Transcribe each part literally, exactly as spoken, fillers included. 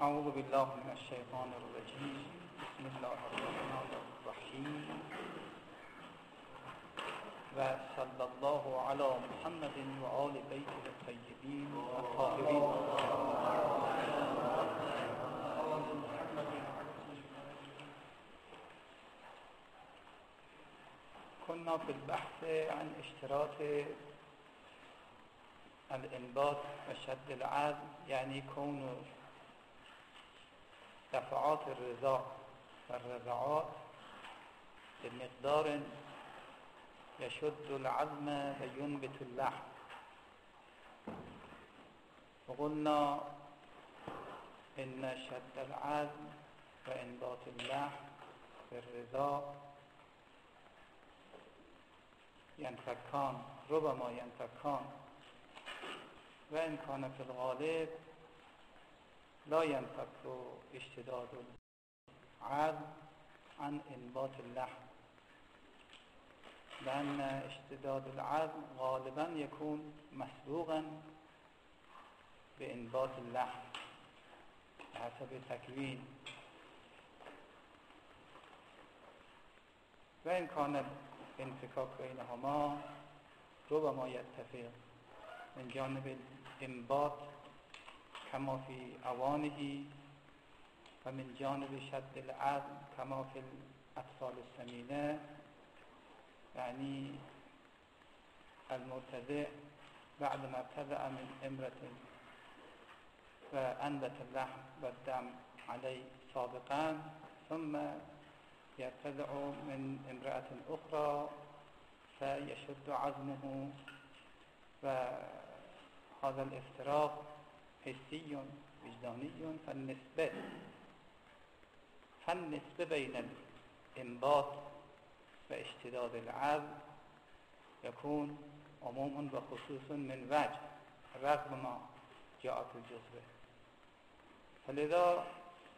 اعوذ بالله من الشیطان الرجیم. بسم الله الرحمن الرحیم و صلی الله علی محمد و آل بیته الطیبین الطاهرین. كنا في البحث عن اشتراط الانبات و شد العزم، یعنی کون دفعات الرضا و الرضعات بمقدار يشد العظم و ينبت اللحم. وقلنا ان شد العظم و انبات اللحم بالرضا ينفكان ربما ينفكان، و ان كان في الغالب لا ينفك اشتداد العظم عن انبات اللحم، لأن اشتداد العظم غالبا يكون مسبوقا بانبات اللحم بحسب تكوين. وإن كان الانفكاك بينهما ربما يتفق من جانب الانبات كما في أوانه، ومن جانب شد العظم كما في الأطفال السمينة، يعني المرتضع بعد ما ابتدأ من امرة فأنبت اللحم والدم عليه سابقا، ثم يرتدع من امرأة أخرى فيشد عظمه، وهذا الافتراق حسي وجداني. فالنسبة فالنسبة بين الانبات واشتداد العظم يكون عموما وخصوص من وجه رغم ما جاء في الجزء. فلذا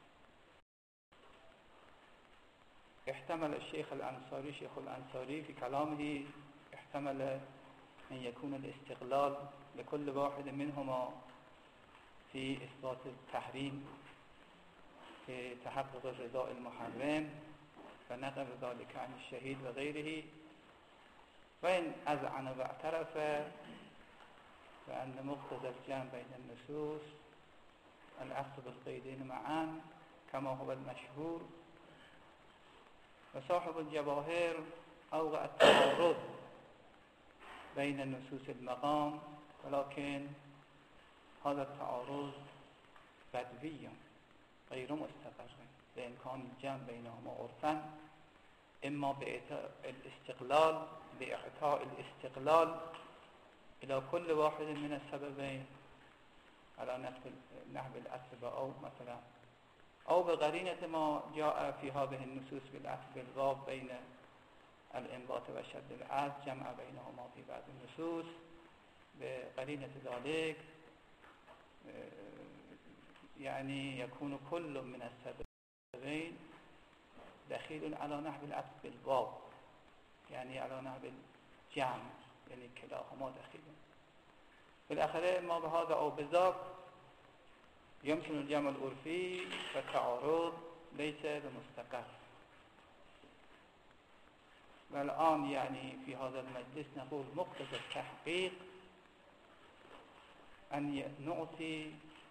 احتمل الشيخ الأنصاري شيخ الأنصاري في كلامه احتمل أن يكون الاستقلال لكل واحد منهما في إثبات التحريم في تحقق الرضا المحرم فنقل ذلك عن الشهيد وغيره. وإن أذعن واعترف بأن مقتضى الجمع بين النصوص الأخذ بالقيدين معا كما هو المشهور. وصاحب الجواهر أوقع التعارض بين نصوص المقام، ولكن هذا التعارض بدوي غير مستقر بإمكان الجمع بينهما عرفا، إما بإعطاء الاستقلال بإعطاء الاستقلال إلى كل واحد من السببين على نحو الأسباب، أو مثلا أو بقرينة ما جاء في هذه النصوص بالعطف بالواو بين الإنبات وشد العزم جمع بينهما في بعض النصوص. بقرينة ذلك يعني يكون كل من السببين دخيل على نحو العطف بالواو، يعني على نحو الجمع، يعني كلاهما دخيل. بالآخر ما بهذا أو بذاك يمكن الجمع العرفي فالتعارض ليس بمستقر. والآن يعني في هذا المجلس نقول مقتضى التحقيق أن نعطي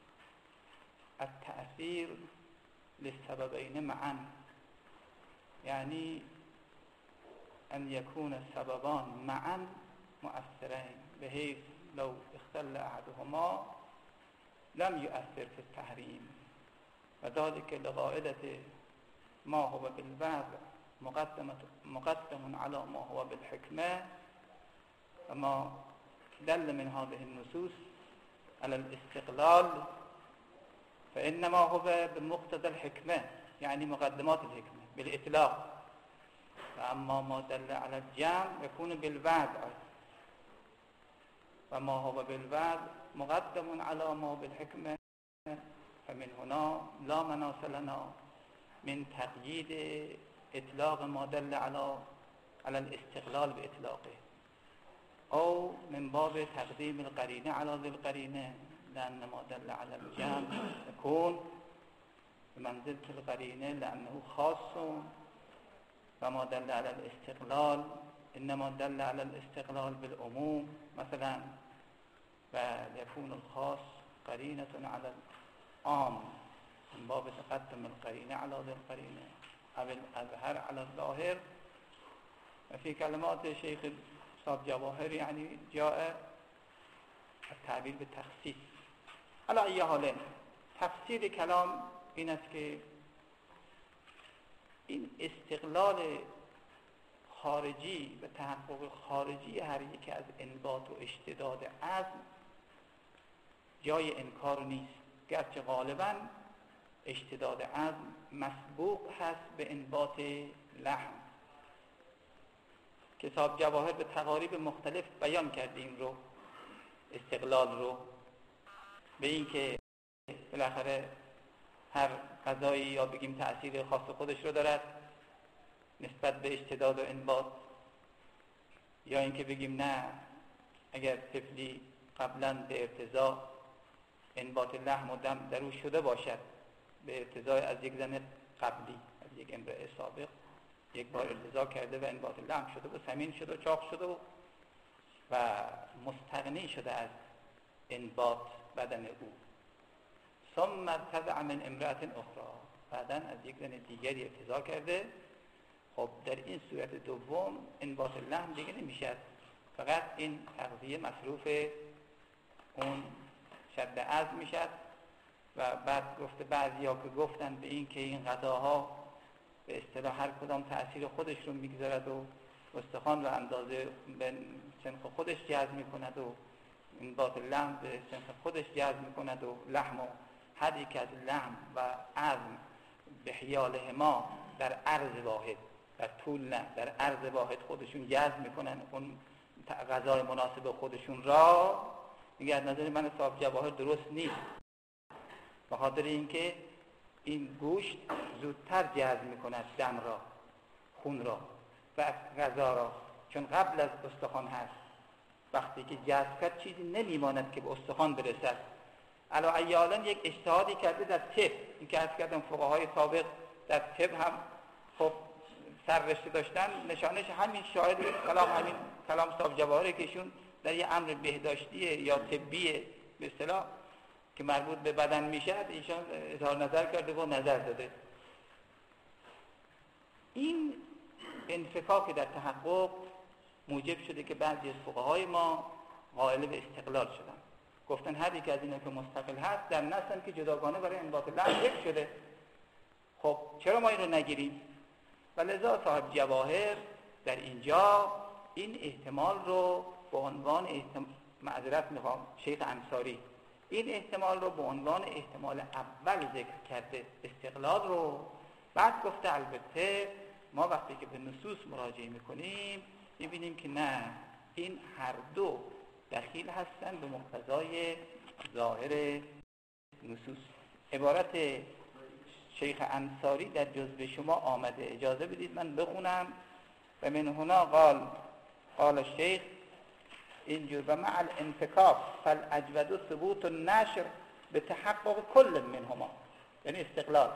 التأثير للسببين معا، يعني أن يكون السببان معا مؤثرين بحيث لو اختل أحدهما لم يؤثر في التحريم، وذلك لقاعدة ما هو بالوضع مقدم مقدم على ما هو بالحكمة، وما دل من هذه النصوص على الاستقلال فإنما هو بمقتضى الحكمة، يعني مقدمات الحكمة بالإطلاق، فأما ما دل على الجمع يكون بالوضع، وما هو بالوضع مقدم على ما بالحكمة. فمن هنا لا مناص لنا من تقييد إطلاق ما دل على على الاستقلال بإطلاقه، أو من باب تقديم القرينة على ذي القرينة، لأن ما دل على الجمع يكون بمنزلة القرینه لأنه خاص و ما دل على الاستقلال انما دل على الاستقلال بالعموم مثلا و يكون الخاص قرینة على العام من باب تقدم القرینه على القرینه او الأظهر على الظاهر. وفي كلمات شيخ صاحب جواهر يعني جاء التعبیر به تخصیص. على ای حال تفسیر کلام این است که این استقلال خارجی و تحقق خارجی هر یک از انبات و اشتداد عزم جای انکار نیست، گرچه غالبا اشتداد عزم مسبوق هست به انبات لحم که صاحب جواهر به تقاریب مختلف بیان کردیم رو، استقلال رو، به این که بالاخره هر غذایی یا بگیم تأثیر خاص خودش رو دارد نسبت به اشتداد و انبات، یا اینکه بگیم نه اگر طفلی قبلا به ارتضاع انبات لحم و دم در او شده باشد به ارتضاع از یک زن قبلی، از یک امرأه سابق یک بار ارتضاع کرده و انبات لحم شده و سمین شده و چاق شده و, و مستغنی شده از انبات بدن او، ثم ارتضع من امرأة اخرى، بعداً از یک زن دیگری ارتضاع کرده، خب در این صورت دوم انبات لحم دیگه نمیشد، فقط این تغذیه مصروف اون شد عزم میشد. و بعد گفته بعضیا که گفتن به این که این غذاها به اصطلاح هر کدام تأثیر خودش رو میگذارد و استخوان و اندازه به سنخ خودش جذب میکند و انبات لحم به سنخ خودش جذب میکند و لحم و هر یک از لحم و عظم به حیاله ما در عرض واحد، در طول نه، در عرض واحد خودشون جذب میکنن اون غذای مناسب خودشون را. دیگه از نظر من صاحب جواهر درست نیست، به خاطر اینکه این گوشت زودتر جذب میکند دم را، خون را و غذا را، چون قبل از استخوان هست. وقتی که جذب کرد چیزی نمیماند که به استخوان برسد. علا ایالا یک اجتهادی کرده در طب، این که عرض کردم فقهای سابق در طب هم خب سررشته داشتن، نشانش همین شاهد کلام همین کلام صاحب جواهره که ایشون در یه امر بهداشتیه یا طبیه به اصطلاح که مربوط به بدن میشد ایشان اظهار نظر کرده و نظر داده. این انفکاک در تحقق موجب شده که بعضی از فقهای ما قائل به استقلال شدن، گفتن هر یک از اینا که مستقل هست در نسل که جداگانه برای انبات لحم یک شده، خب چرا ما این رو نگیریم؟ و لذا صاحب جواهر در اینجا این احتمال رو به عنوان احتمال معذرت میخوام شیخ انصاری این احتمال رو به عنوان احتمال اول ذکر کرده، استقلال رو. بعد گفته البته ما وقتی که به نصوص مراجعه میکنیم میبینیم که نه، این هر دو دخیل هستن به مقتضای ظاهر نصوص. عبارت شیخ انصاری در جزء شما آمده، اجازه بدید من بخونم. و من هنا قال قال الشیخ اینجور و مع الانفکاک فالاجود ثبوت النشر به تحقق کل منهما، یعنی استقلال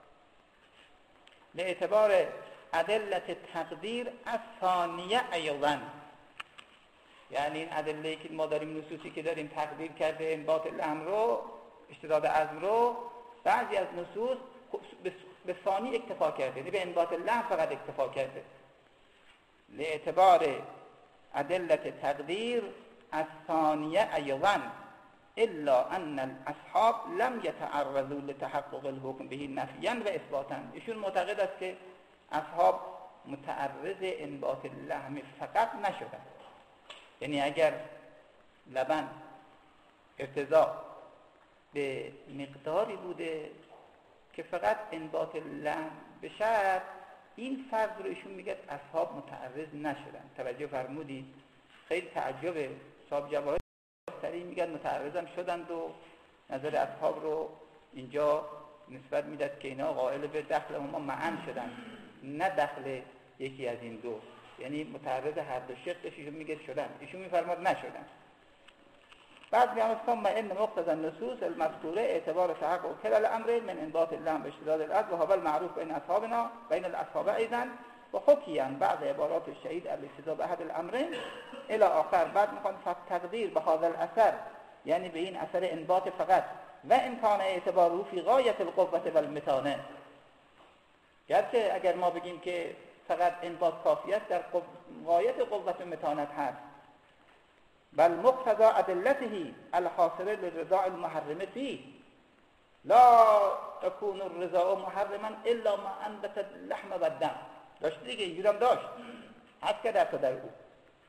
به اعتبار ادلت تقدیر الثانیه ایضا، یعنی این ادله که ما داریم نصوصی که داریم تقدیر کرده انبات لحم رو اشتداد عزم رو، بعضی از نصوص به ثانی اکتفا کرده، یعنی به انبات لحم فقط اکتفا کرده. لاعتبار ادلت تقدیر الثانیه ایضا الا ان الاصحاب لم يتعرضوا لتحقق الحكم به نفیا و اثباتا. ایشون معتقد است که اصحاب متعرض انبات لحم فقط نشدند، یعنی اگر لبن ارتضاع به مقداری بوده که فقط انبات لحم بشد، این فرض رو ایشون میگه اصحاب متعرض نشدن. توجه فرمودید؟ خیلی تعجبه. صاحب جواهر سریع میگن متعرضم شدند و نظر اصحاب رو اینجا نسبت میداد که اینا قائل به دخل هما معن شدن، نه دخل یکی از این دو، یعنی متعرض هر دو شقش ایشون میگه شدن، ایشون میفرماد نشدن. بعد میگم ثم ان مقتضى النصوص المذکوره اعتبار تحقق کل الامر من انبات اللحم و اشتداد العد و هو المعروف بین اصحابنا بین الاصحاب ایضا و حکیا بعد عبارات الشهید الاستدلال به احد الامرین الی آخر. بعد میخوان تقدیر به هذا الاثر، یعنی به این اثر انبات فقط، و امکان اعتباره فی غایت القوة والمتانه، گرچه اگر ما بگیم که فقط انبات کافی است در غایت قوت و متانت هست، بل مقتضى ادلته الحاصله للرضاع المحرم فيه لا تكون الرضاع محرما الا ما انبت اللحم و الدم. داشت دیگه، اینجور هم داشت، هست که در تو در او.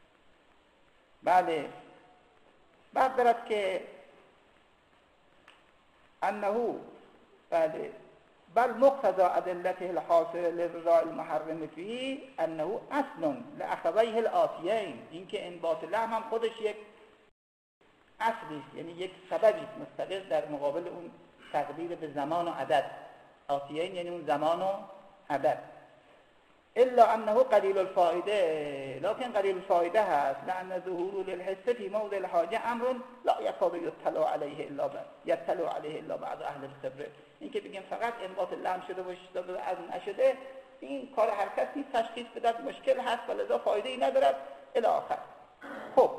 بله. بعد دارد که انه بله بل مقتضى ادلته الحاصله للرضاع المحرم فيه انه اصل لاخويه الآتیین، این که انبات لحم هم خودش یک اصلی است، یعنی یک سببی است مستقل در مقابل اون تقدیر به زمان و عدد. آتیین یعنی اون زمان و عدد. الا انه قلیل الفائده، لكن قلیل الفائده هست، لان ظهور للحس فی موضع الحاجه امر لا یکاد یطلع علیه الا بعد یطلع علیه الا بعض اهل الخبره. این که بگیم فقط انبات لحم شده و اشتداد از نشده، این کار هر کس نیست، تشخیص بدهد مشکل هست و لذا فایده ای ندارد الی آخر. خب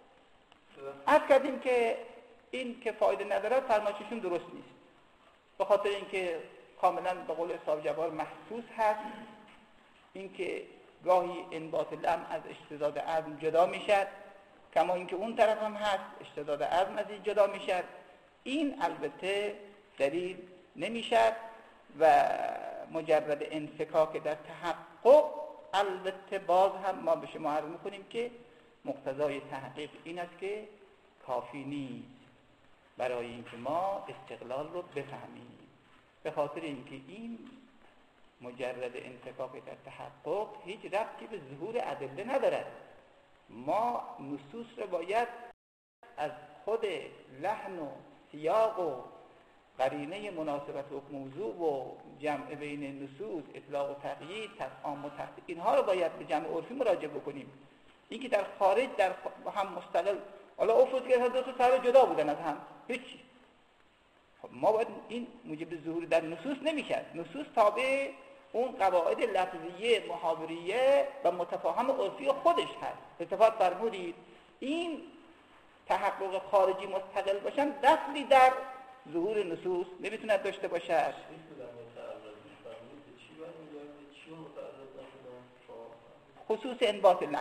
عرض کردیم که این که فایده ندارد فرمایششون درست نیست، به خاطر اینکه کاملا به قول صاحب جبار محسوس هست، اینکه گاهی انبات لحم از اشتداد عظم جدا میشد، کما اینکه اون طرف هم هست اشتداد عظم از این جدا میشد. این البته دلیل نمیشد و مجرد انفکاک در تحقق، البته باز هم ما به شما عرض میکنیم که مقتضای تحقیق این است که کافی نیست برای اینکه ما استقلال رو بفهمیم، به خاطر اینکه این مجرد انفکاک در تحقق هیچ ربطی به ظهور ادله ندارد. ما نصوص رو باید از خود لحن و سیاق و قرینه مناسبت حکم موضوع و جمع بین نصوص، اطلاق و تقیید، تفهیم و تحقیق، اینها رو باید به جمع عرفی مراجعه بکنیم. این که در خارج در هم مستقل، حالا افرض که دو تا سر جدا بودن از هم، هیچی. خب ما باید این موجب ظهور در نصوص نمیشد. نصوص تابع اون قواعد لفظیه، محاوریه و متفاهم عرفی خودش هست. اتفاق فرمودید این تحقق خارجی مستقل باشن دخلی در ظهور نصوص نمیتونه داشته باشه. خصوص انبات لحم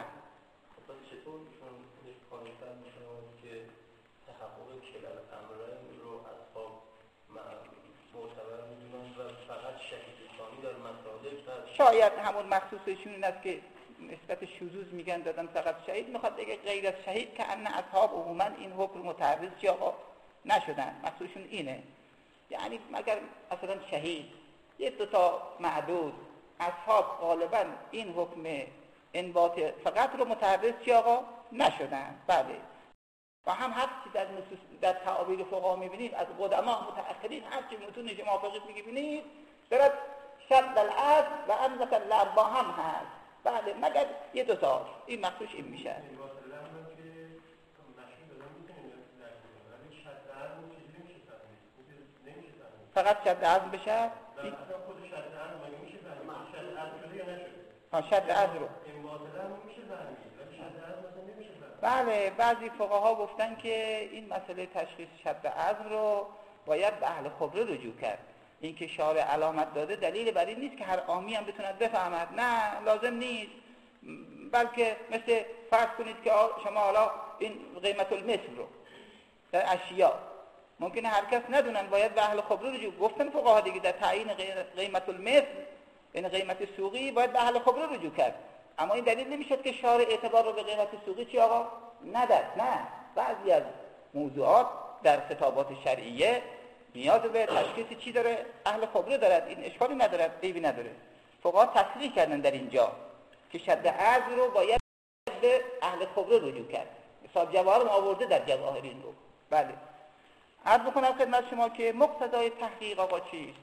شاید همون مخصوصشون این است که نسبت شذوذ میگن دادن فقط شهید، میخواد بگه غیر از شهید که ان اصحاب عموما این حکم متعرض چی آقا نشدن، مخصوصشون اینه. یعنی مگر مثلا شهید یه دو تا معدود، اصحاب غالبا این حکم انبات فقط رو متعرض چی آقا نشدن. بله. و هم هرچی در نصوص در تعابیر فقها میبینید از قدما متأخرین، هرچی متون شما فقید میبینید دارد شد العد و انبت اللحم با هم هست. بله، مگر یه دو تا این مخصوص این میشه. فقط شد عزم بشه؟ ها شد عزم رو بله، بعضی فقها گفتن که این مسئله تشخیص شد عزم رو باید به اهل خبره رجوع کرد. این که شارع علامت داده دلیل بر این نیست که هر عامی هم بتوند بفهمد، نه لازم نیست، بلکه مثل فرض کنید که شما حالا این قیمت المثل رو در اشیاء ممکنه هر کس ندونن، باید به اهل خبره رجوع. گفتن فقها دیگه در تعیین قیمت المثل این قیمت سوقی باید به اهل خبره رجوع کرد، اما این دلیل نمیشد که شارع اعتبار رو به قیمت سوقی چی آقا نداد. نه، بعضی از موضوعات در خطابات شرعیه نیاز به تشخیص چی داره؟ اهل خبره دارد، این اشکالی ندارد، عیبی نداره. فقها تصریح کردن در اینجا که شد عزم رو باید به اهل خبره رجوع کرد. صاحب جواهر آورده در جواهر این رو. بله. عرض بکنم خدمت شما که مقتضای تحقیق آقا چیست؟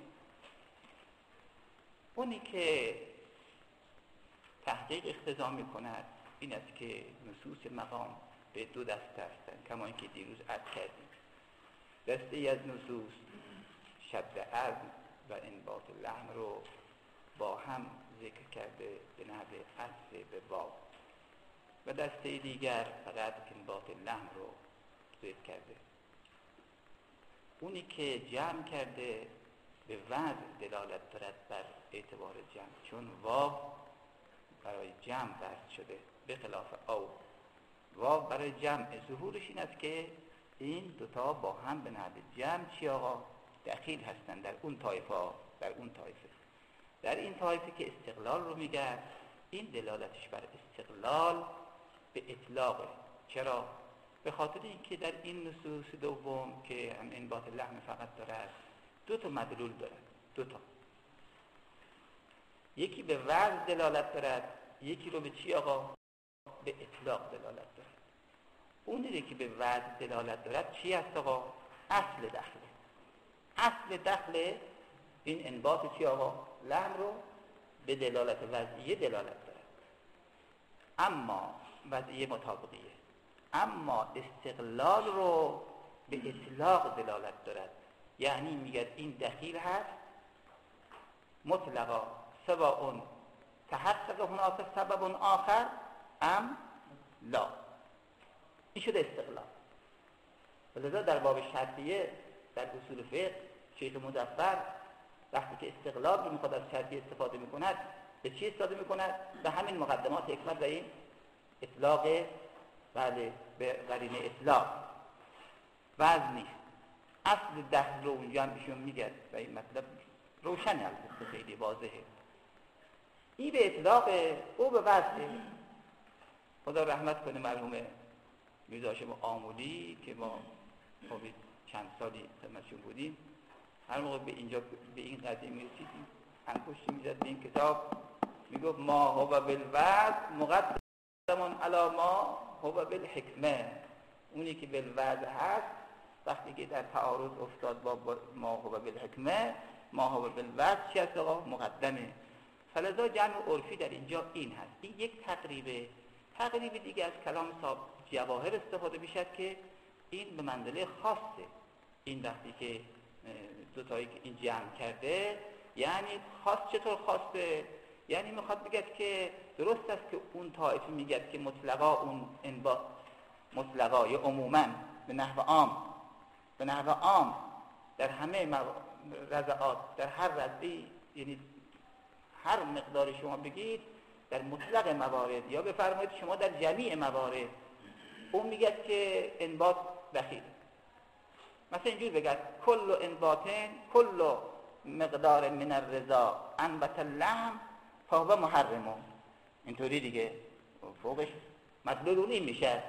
اونی که تحقیق اقتضا می‌کند این است که نصوص مقام به دو دسته هستن، کما اینکه دیروز عرض کردیم. دسته ای از نصوص شد عزم و انباط لحن رو با هم ذکر کرده به نحو عطف به واو، و دسته دیگر فقط انباط لحن رو ذکر کرده. اونی که جمع کرده به وضع دلالت دارد بر اعتبار جمع، چون واو برای جمع وضع شده به خلاف او. واو برای جمع ظهورش این است که این دوتا با هم به نحو جمع چی آقا؟ دخیل هستند در اون طایفه در اون طایفه در این طایفه که استقلال رو میگه، این دلالتش بر استقلال به اطلاقه. چرا؟ به خاطر اینکه در این نصوص دوم که هم انباط لحن فقط دارد دو تا مدلول دارد، دو تا، یکی به وضع دلالت دارد، یکی رو به چی آقا؟ به اطلاق دلالت دارد. اونی که به وضع دلالت دارد چی است آقا؟ اصل دخله. اصل دخل این انباط چی آقا؟ لحن رو به دلالت وضعیه دلالت دارد، اما وضعیه مطابقیه. اما استقلال رو به اطلاق دلالت دارد، یعنی میگه این دخیل هست مطلقا سواء تحقق هناك سبب آخر ام لا. این شده استقلال. ولذا در باب شرطیه در اصول فقه شیخ مظفر وقتی که استقلال رو میخواد از شرطیه استفاده میکند، به چی استفاده میکند؟ به همین مقدمات حکمت و این اطلاق، بله، به قرینه اطلاق وضع نیست. اصل دخل رو اونجا هم ایشون میگه و این مطلب روشنه، البته خیلی واضحه. این به اطلاق، او به وضعه. خدا رحمت کنه مرحوم میرزا هاشم آملی که ما چند سالی خدمتشون بودیم، هر موقع به اینجا به این قضیه میرسیدیم انگشت میزد به این کتاب، میگفت ما هو بالوضع مقدم علی ما هو بالحکمه. اونی که بالوضع هست وقتی که در تعارض افتاد با ما هو بالحکمه، ما هو بالوضع چی هست آقا؟ مقدمه. فلذا جمع عرفی در اینجا این هست. این یک تقریبه. تقریب دیگه از کلام صاحب جواهر استفاده میشد که این به منزله خاصه. این وقتی که دوتایی که این جمع کرده، یعنی خاص چطور خاصه؟ یعنی میخواد بگه که درست است که اون طایفه میگه که مطلقا اون انبا مطلقا یا عموما به نحو عام به نحو عام در همه رضعات، در هر رضعی، یعنی هر مقدار شما بگید در مطلق موارد، یا بفرمایید شما در جمیع موارد، اون میگه که انباط دخیل. مثلا اینجور بگه کل انباطن کل مقدار من الرضا انبت اللحم فهو محرمون. اینطوری دیگه فوقش مطلوب اون این میشه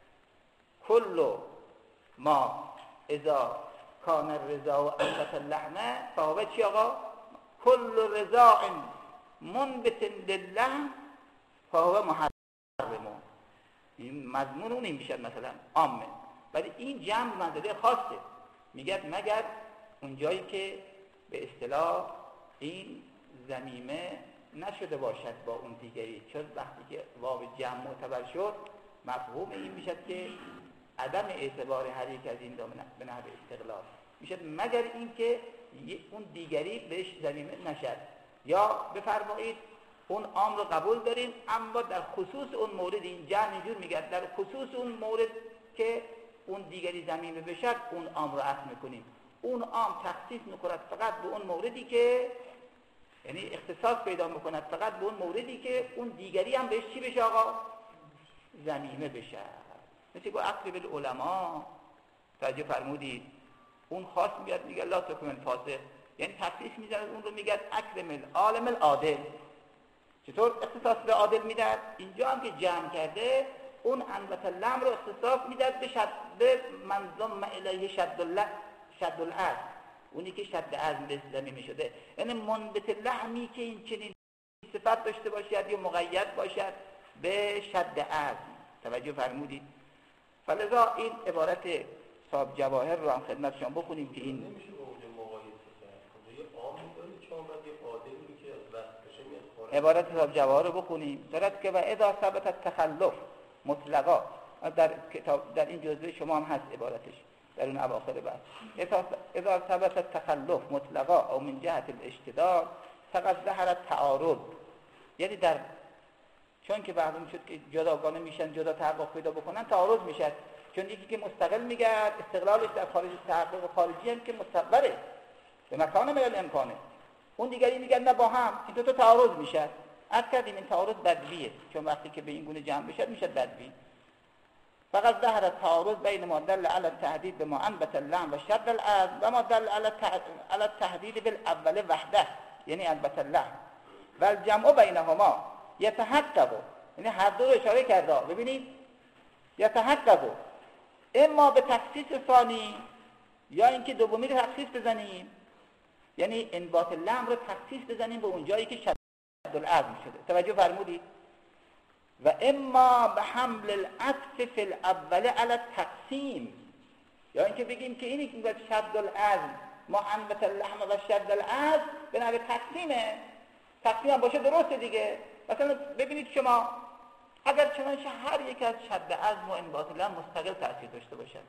کل ما اذا کان الرضا و انبت اللحم فهو چی آقا؟ کل رضا منبت للحم فهو محرمون. این مضمون اون این میشه مثلا عامه، ولی این جمع منزله خاصه. میگه مگر اونجایی که به اصطلاح این ضمیمه نشده باشد با اون دیگری، چون وقتی که واو جمع معتبر شد مفهوم این میشه که عدم اعتبار هر یک از این دو به نحو استقلال میشه، مگر این که اون دیگری بهش ضمیمه نشد. یا بفرمایید اون عام رو قبول داریم، اما در خصوص اون مورد این جمع اینجور میگه در خصوص اون مورد که اون دیگری ضمیمه بشد اون عام رو عطف میکنیم. اون عام تخصیص میکند فقط به اون موردی که، یعنی اختصاص پیدا میکند فقط به اون موردی که اون دیگری هم بهش چی بشه آقا؟ ضمیمه بشه. مثل که اقرب العلماء توجه فرمودید، اون خاص میاد میگه لا تکمل فاسق، یعنی تخصیص میزنه اون رو میگه اکرم العالم العادل. چطور اختصاص به عادل میداد؟ اینجا هم که جمع کرده اون انبت اللحم رو اختصاص میداد به شد به منظم الیه شد الله شد العزم، اونی که شد عزم به ضمیمه شده، یعنی منبت لحمی که این چنین صفت داشته باشد یا مقید باشد به شد عزم. توجه فرمودید؟ فلذا این عبارت صاحب جواهر رو هم خدمت شما بخونیم که این نمیشه اونجا مقایسه کرد. یه عامی داری چون بعد یه عادلی که از وقتشه میاد. عبارت صاحب جواهر رو بخونیم. دارد که و اذا ثبت التخلف مطلقا در کتاب در این جزوه شما هم هست عبارتش در اون اواخر بعد اذا ثبت تخلف مطلقا او من جهت الاشتدار فقط ظهر تعارض، یعنی در چون که معلوم شد که جداگانه میشن، جدا تحقق پیدا بکنن، تعارض میشه. چون یکی که مستقل میگرد استقلالش در خارج تحقق خارجی هم که مستقره به مکان من امکانه، اون دیگری میگن نه با هم، این دو تا تعارض میشه. عرض کردیم این تعارض بدویه، چون وقتی که به این گونه جمع بشه میشه بدوی. فقط ظهر التعارض بین ما دل على التهدید بما انبت اللعن و شد العزم و ما دل على التهدید بالاول وحده، یعنی انبت اللعن و الجمع بینهما یتحقق، یعنی هر دو رو اشاره کرده. ببینید یتحقق اما به تخصیص ثانی، یا اینکه دومی رو تخصیص بزنیم، یعنی انبات اللعن رو تخصیص بزنیم به اون جایی که شد العزم شده. توجه فرمودید؟ و اما به حمل العطف فی الاول علی التقسیم، یا اینکه بگیم که اینی که شد العزم ما انبت اللحم و شد العزم به نحو تقسیمه، تقسیم هم باشه درسته دیگه. مثلا ببینید شما اگر چنانچه هر یک از شد عزم و انبات اللحم مستقل تأثیر داشته باشد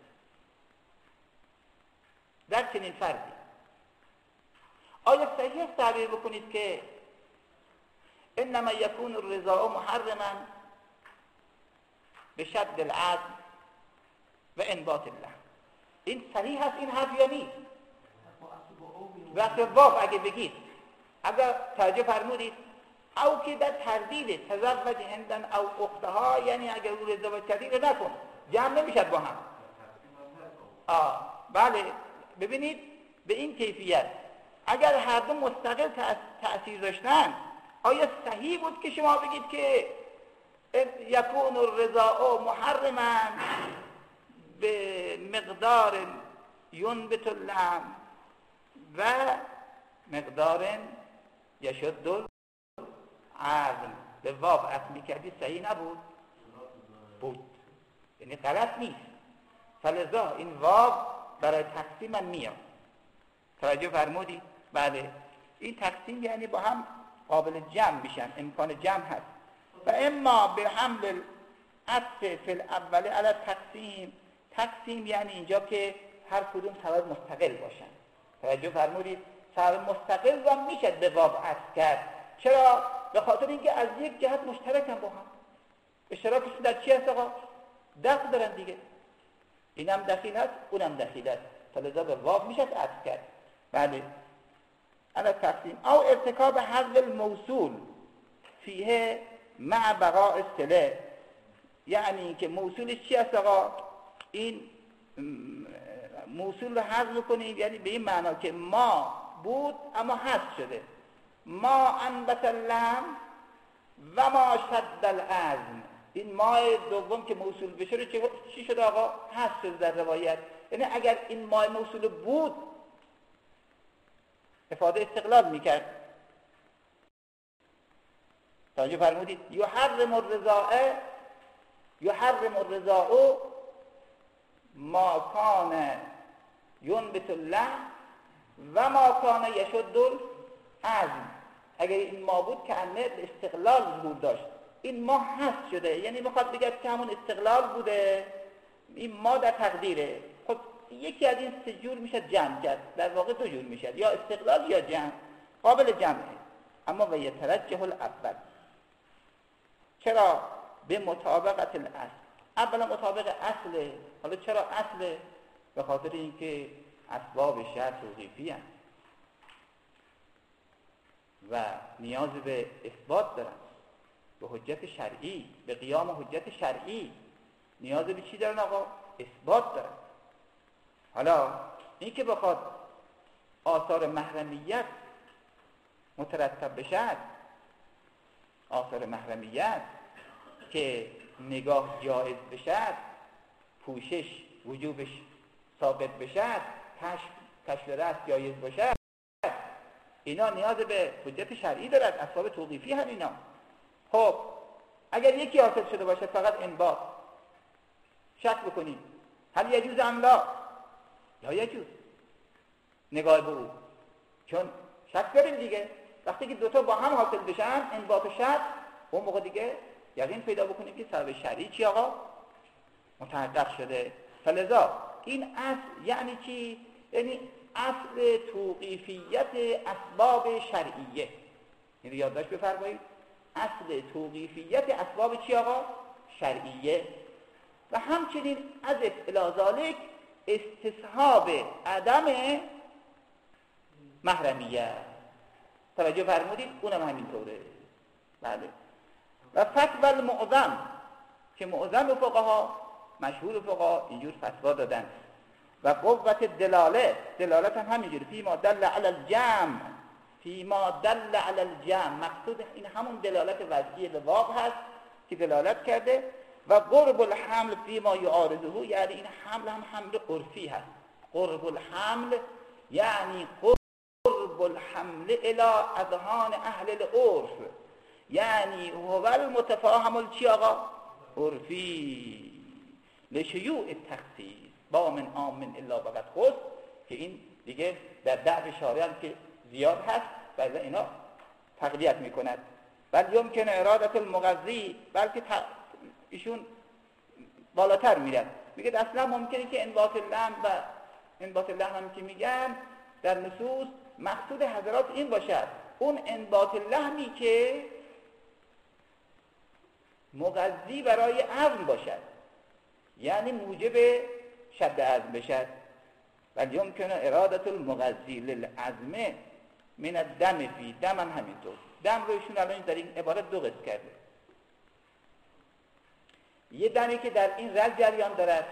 در چنین فردی، آیا صحیح است تعبیر بکنید که انما یکون الرضا محرما به شد العزم و انبات اللحم؟ این صحیح هست این حرف یا نیست؟ وقت واف اگه بگید، اگر توجه فرمودید، او که در تردید تزوج هندن او اختها، یعنی اگر او ازدواج کردی رو نکن، جمع نمیشد با هم. آه بله، ببینید به این کیفیت اگر هر دو مستقل تأثیر داشتن، آیا صحیح بود که شما بگید که یکون الرضا محرما به مقدار ینبت اللحم و مقدار یشد العزم، به واو عطف کردی صحیح نبود؟ بود، یعنی غلط نیست. فلذا این واو برای تقسیم هم میاد. توجه فرمودی؟ بله، این تقسیم یعنی با هم قابل جمع میشن، امکان جمع هست. و اما به حمل عطف فی الاول علی تقسیم، تقسیم یعنی اینجا که هر کدوم سبب مستقل باشن. توجه فرمودید؟ سبب مستقل را میشه به واو عطف کرد. چرا؟ به خاطر اینکه از یک جهت مشترکن با هم. اشتراکشون در چی هست آقا؟ دخل دارن دیگه، اینم دخیل هست اونم دخیل هست، فلذا به واو میشه عطف کرد. بله، على تقسیم او ارتکاب حذف الموصول فیه مع بقاء الصله، یعنی که موصولش چی است آقا؟ این موصول رو حذف کنیم، یعنی به این معنا که ما بود اما حذف شده، ما انبت اللحم و ما شد العزم. این ما دوم که موصول بشه رو چی شده آقا؟ حذف شده در روایت. یعنی اگر این ما موصول بود افاده استقلال میکرد. توجه فرمودید؟ یحرم الرضاء یحرم الرضاء ما کان ینبت اللحم و ما کان یشد العزم. اگر این ما بود که انه استقلال ظهور داشت، این ما حذف شده، یعنی میخواد بگه که همون استقلال بوده، این ما در تقدیره. خب یکی از این سه جور میشه جمع کرد، در واقع دو جور میشه، یا استقلال یا جمع، قابل جمعه. اما و یترجح الاول، چرا؟ به مطابقت الاصل. اولا مطابق اصله. حالا چرا اصله؟ به خاطر اینکه اسباب شرع توقیفی هست و نیاز به اثبات دارن، به حجت شرعی، به قیام حجت شرعی نیاز به چی دارن آقا؟ اثبات دارن. حالا این که بخواد آثار محرمیت مترتب بشد، آثار محرمیت که نگاه جایز بشد، پوشش وجوبش ثابت بشد، کشف رأس جایز باشد، اینا نیاز به حجت شرعی دارد، اسباب توقیفی هم اینا. خب اگر یکی حاصل شده باشه فقط انبات، شک بکنیم هل یجوز ام لا؟ لا یجوز نگاه به او، چون شک داریم دیگه. وقتی که دوتا با هم حاصل بشن، انبات و شک، اون موقع دیگه یقین پیدا بکنیم که سبب شرعی چی آقا؟ متحقق شده. فلذا این اصل یعنی چی؟ یعنی اصل توقیفیت اسباب شرعیه. این رو یادداشت بفرمایید. اصل توقیفیت اسباب چی آقا؟ شرعیه. و همچنین از الی ذالک استصحاب عدم محرمیه. توجه فرمودید؟ اونم همینطوره. بله. و فتوی المعظم که معظم فقها، مشهور فقها اینجور فتوا دادن. و قوت دلاله، دلالت هم همینجوری فیما دل علی الجمع، فیما دل علی الجمع، مقصود این همون دلالت وضعی به واقع هست که دلالت کرده. و قرب الحمل فیما یعارضه، یعنی این حمل هم حمل عرفی هست. قرب الحمل یعنی قرب الحمل الی اذهان اهل العرف، یعنی هو المتفاهم الچی آقا؟ عرفی. لشیوع التخصیص با من آمن الا بقد خص، که این دیگه در دعو شارع هم که زیاد هست و اینا تقویت میکند. بل یمکن ارادت المغذی، بلکه ایشون بالاتر میرن، میگه اصلا ممکنه که انبات اللحم و انبات اللحم هم که میگن در نصوص مقصود حضرات این باشد، اون انبات اللحمی که مغذی برای عظم باشد، یعنی موجب شد عظم بشد. ولی یمکن ارادت المغذی للعظم من الدم فی، دم هم همینطور. دم رو ایشون الان در این عبارت دو قسم کرده. یه دمی که در این رگ جریان دارد،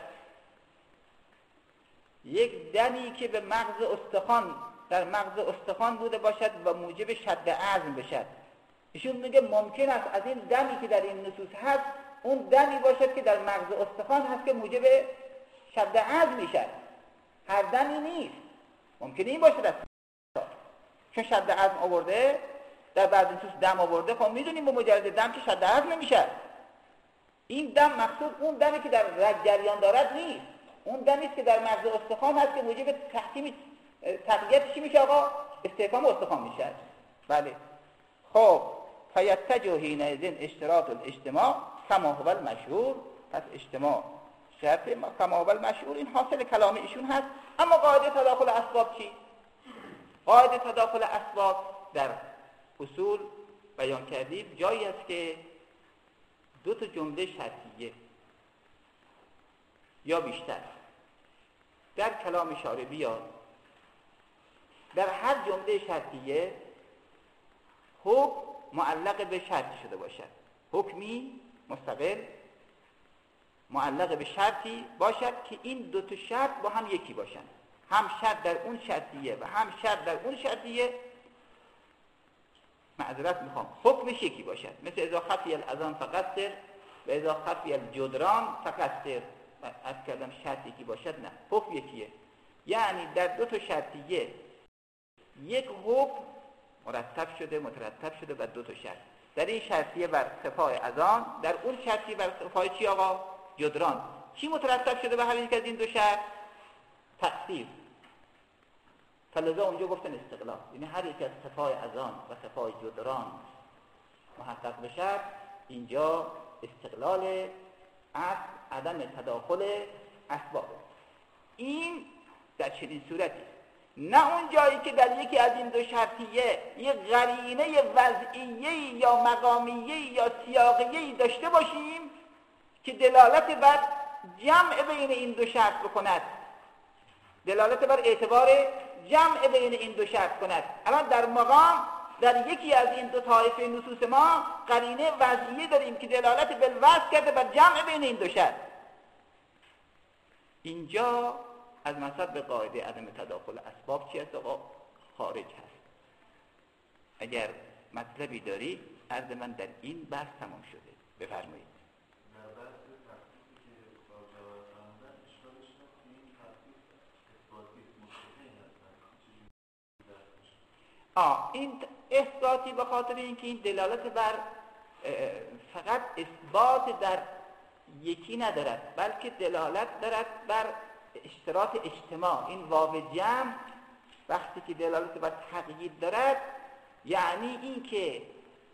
یک دمی که به مغز استخوان، در مغز استخوان بوده باشد و موجب شد عظم بشد. ایشون میگه ممکن است از این دمی که در این نصوص هست اون دمی باشد که در مغز استخوان هست که موجب شد عظم میشد. هر دمی نیست، ممکنه این باشد است. چون شد عظم آورده در بعض نصوص دم آورده، خب میدونیم به مجرد دم که شد عظم نمیشه. این دم مقصود اون دمی که در رگ جریان دارد نیست، اون دمی است که در مغز استخوان هست که موجب تحکیم تقویت چی میشه آقا؟ استحکام استخوان میشه. بله. خب فیتجه حینئذ اشتراط الاجتماع کما هو المشهور. پس اجتماع شرط کما هو المشهور، این حاصل کلام ایشون هست. اما قاعده تداخل اسباب چی؟ قاعده تداخل اسباب در اصول بیان کردیم جایی است که دو تا جمله شرطیه یا بیشتر در کلام شارع بیاد، در هر جمله شرطیه حکم معلق به شرطی شده باشد، حکمی مستقل معلق به شرطی باشد که این دو تا شرط با هم یکی باشند، هم شرط در اون شرطیه و هم شرط در اون شرطیه، معذرت میخوام، حکمش یکی باشد. مثل اذا خفی الاذان فقصر و اذا خفی الجدران فقصر. از کردم شرط یکی باشد، نه، حکم یکیه. یعنی در دو تا شرطیه یک حکم مرتب شده مترتب شده بر دو تا شرط. در این شرطیه بر صفای اذان، در اون شرطیه بر صفای چی آقا؟ جدران. چی مترتب شده به هر یک از این دو شرط؟ تقصیر. فلذا اونجا گفتن استقلال، یعنی هر یک از صفای اذان و صفای جدران محقق بشه، اینجا استقلال اصل عدم تداخل اسباب. این در چنین صورتی، نه اون جایی که در یکی از این دو شرطیه یک قرینه وضعیه یا مقامیه یا سیاقیه داشته باشیم که دلالت بر جمع بین این دو شرط بکند، دلالت بر اعتبار جمع بین این دو شرط کند. الان در مقام در یکی از این دو طایفه نصوص ما قرینه وضعیه داریم که دلالت بالوضع کرده بر جمع بین این دو شرط. اینجا از مصب به قاعده عدم تداخل اسباب چی هست آقا؟ خارج هست. اگر مطلبی داری عرض من در این بحث تمام شده. بفرمایید. آه این اثباتی به خاطر اینکه این دلالت بر فقط اثبات در یکی ندارد، بلکه دلالت دارد بر اشتراط اجتماع. این واو جمع وقتی که دلالت بر تقیید دارد، یعنی این که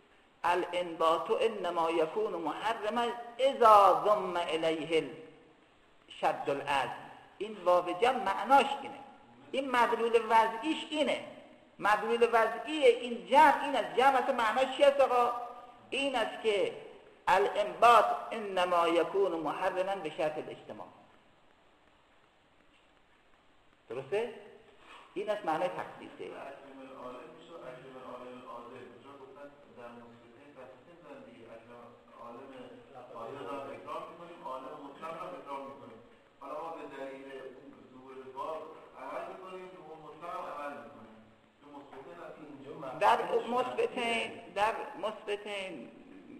الانبات انما یکون محرما اذا ضم الیه شد العزم. این واو جمع معناش اینه، این مدلول وضعیش اینه. مدلول وضعی این جمع این است. جمع اصلا معناش چی است آقا؟ این است که الانبات انما یکون محرما به شرط الاجتماع. درسته؟ این است معنای تخصیصه. در مثبتین در مثبتین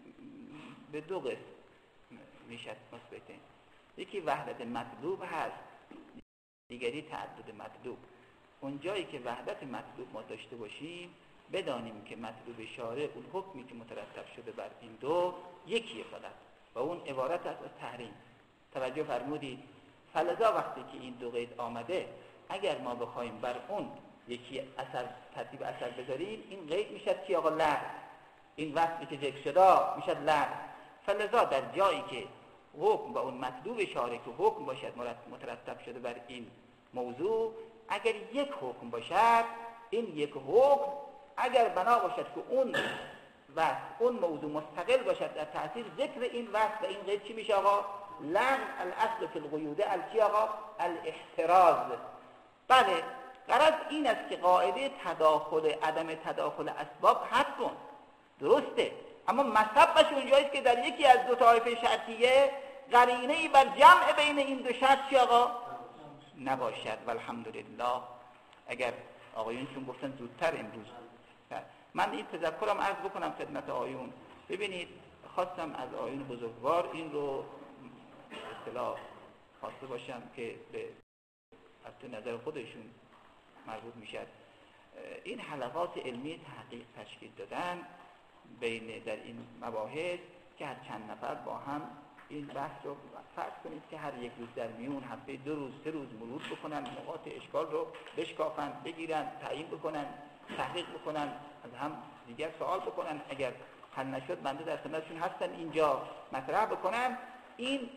به دو قسم میشه مثبتین. یکی وحدت مطلوب هست، دیگری تعدد مطلوب. اون جایی که وحدت مطلوب ما داشته باشیم بدانیم که مطلوب شارع اون حکمی که مترتب شده بر این دو یکیه فقط و اون عبارت است از تحریم. توجه فرمودید؟ فلذا وقتی که این دو قید آمده اگر ما بخوایم بر اون یکی اثر ترتیب اثر بذاریم این قید میشد که آقا لغو، این وصفی که ذکر شده میشد لغو. فلذا در جایی که حکم با اون مطلوب شارع که حکم باشد مترتب شده بر این موضوع، اگر یک حکم باشد این یک حکم اگر بنا باشد که اون وصف اون موضوع مستقل باشد در تأثیر ذکر این وصف و این قید چی میشه آقا؟ لغو. الاصل فی القیود الچی آقا؟ الاحتراز. بله غرض این است که قاعده تداخل عدم تداخل اسباب حتم درسته، اما مصبش اونجاییست که در یکی از دو طایفه شرطیه قرینه‌ای بر جمع بین این دو شرط چی آقا؟ نباشد. والحمدلله. اگر آقایون چون گفتن زودتر امروز من این تذکرم عرض بکنم خدمت آقایون. ببینید خواستم از آقایون بزرگوار این رو اصطلاح خواسته باشم که به از نظر خودشون مربوط میشد. این حلقات علمی تحقیق تشکیل دادن بین در این مباحث که هر چند نفر با هم این بحث رو فرض کنید که هر یک روز در میون هفته دو روز سه روز مرور بکنن، نقاط اشکال رو بشکافن، بگیرن، تعیین بکنن، تحقیق بکنن، از هم دیگر سوال بکنن، اگر حل نشد بنده در خدمتشون هستن اینجا مطرح بکنن. این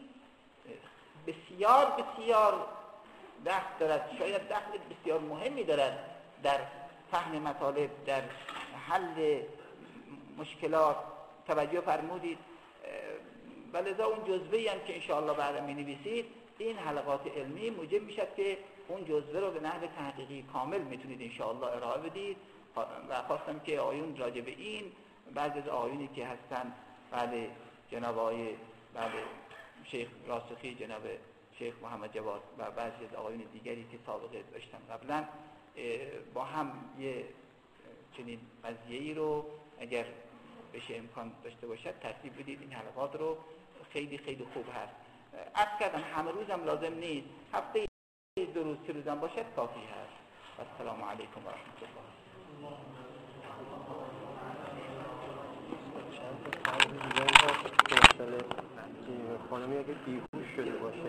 بسیار بسیار دخل دارد، شاید دخل بسیار مهمی دارد در فهم مطالب، در حل مشکلات. توجه فرمودید؟ ولذا اون جزوه‌ای هم که انشاءالله بعدا می‌نویسید این حلقات علمی موجب میشد که اون جزوه رو به نحو تحقیقی کامل میتونید انشاءالله ارائه بدید. و خواستم که آیون راجع به این بعضی از آیونی که هستن بعد جناب آقای بعد شیخ راسخی، جناب شیخ محمد جواد و بعضی از آقایون دیگری که سابقه داشتن قبلا با هم یه چنین قضیه‌ای رو اگر بشه امکان داشته باشد ترتیب بدید. این حلقات رو خیلی خیلی خوب هست. عرض کردم همه روزم لازم نیست، هفته دو روز سه روزم باشد کافی هست. السلام علیکم و رحمت الله. خانمی اگه بیهوش شده باشه